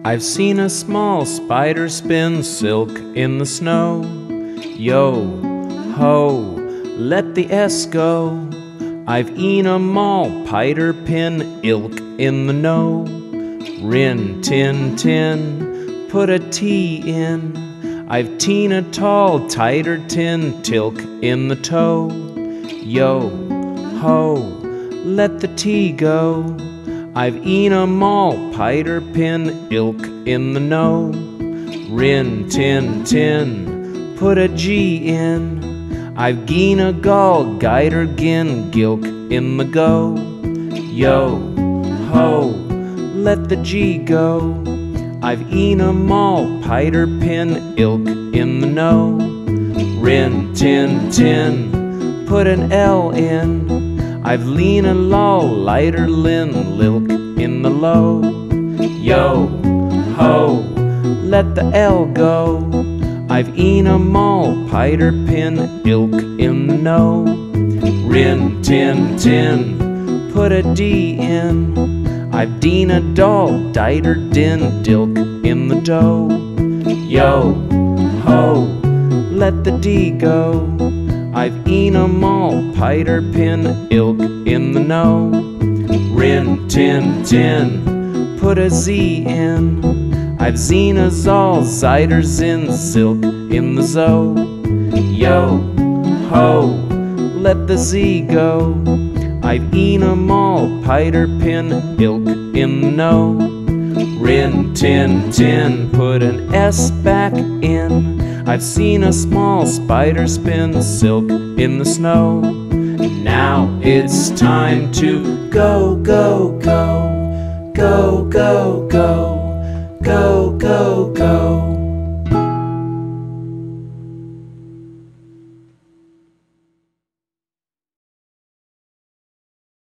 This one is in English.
I've seen a small spider spin silk in the snow. Yo, ho, let the S go. I've e'en a mall piter pin ilk in the know. Rin, tin, tin, put a T in. I've teen a tall, tighter tin tilk in the toe. Yo, ho, let the T go. I've e'en a mall piter pin ilk in the know. Rin, tin, tin, put a G in. I've gien a gall, guider, gin, gilk in the go. Yo, ho, let the G go. I've e'en a mall piter pin ilk in the know. Rin, tin, tin, put an L in. I've lean a law, lighter lin, lilk in the low. Yo, ho, let the L go. I've e'en a mall piter pin ilk in the know. Rin, tin, tin, put a D in. I've deen a doll, diter, din, dilk in the dough. Yo, ho, let the D go. I've e'en a mall piter pin ilk in the know. Rin, tin, tin, put a Z in. I've zeen a zol, zider, zin, zilk in the zo. Yo, ho, let the Z go. I've e'en a mall piter pin ilk in the know. Rin, tin, tin, put an S back in. I've seen a small spider spin silk in the snow. Now it's time to go, go, go, go, go, go, go, go, go.